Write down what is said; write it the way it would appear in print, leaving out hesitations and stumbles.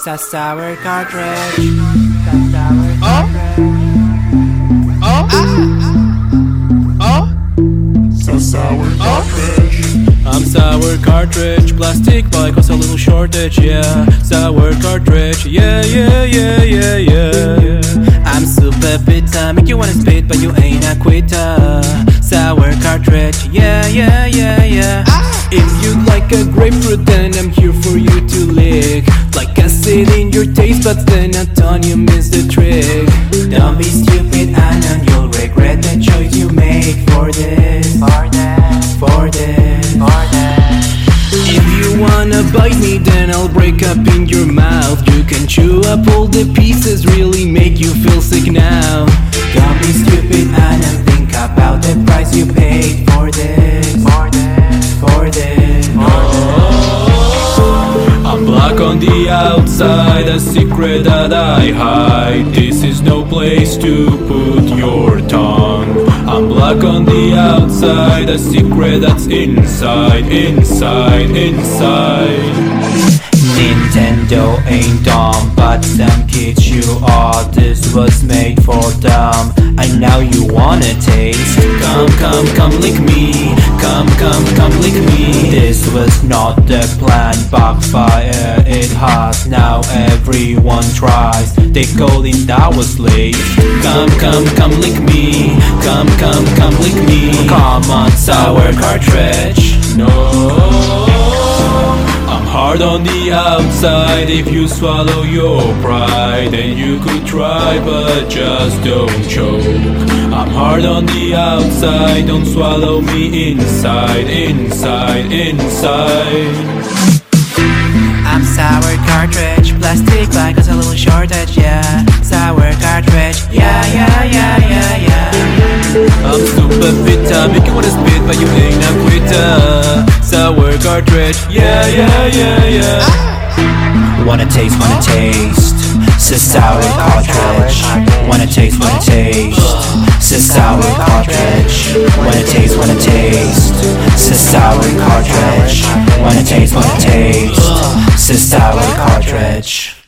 Sour cartridge. Sour cartridge. I'm sour cartridge, plastic bike was a little shortage, yeah. Sour cartridge, yeah. I'm super bitter, make you wanna spit but you ain't a quitter. Sour cartridge, yeah. If you like a grapefruit then I'm here for you to lick. Like acid in your taste buds then I thought you missed the trick. Don't be stupid, I know you'll regret the choice you make for this. If you wanna bite me then I'll break up in your mouth. You can chew up all the pieces, really make you feel sick now. Don't be stupid, I don't think about the price you paid for this. I'm black on the outside, a secret that I hide. This is no place to put your tongue. I'm black on the outside, a secret that's inside. Nintendo ain't dumb, but some kids you are. This was made for them. I know you wanna taste. Come lick me. Come lick me. This was not the plan, backfire it has. Now everyone tries. They call in that was late. Come lick me. Come lick me. Come on, sour cartridge. No. I'm hard on the outside. If you swallow your pride, then you could try, but just don't choke. I'm hard on the outside, don't swallow me inside. I'm sour cartridge, plastic bag has a little shortage, yeah. Sour cartridge, yeah. I'm super bitter, make you wanna spit, but you ain't a quitter. Sour cartridge, yeah. Wanna taste, sour cartridge. Wanna taste, sour cartridge. Wanna taste, sour cartridge. Wanna taste, sour cartridge.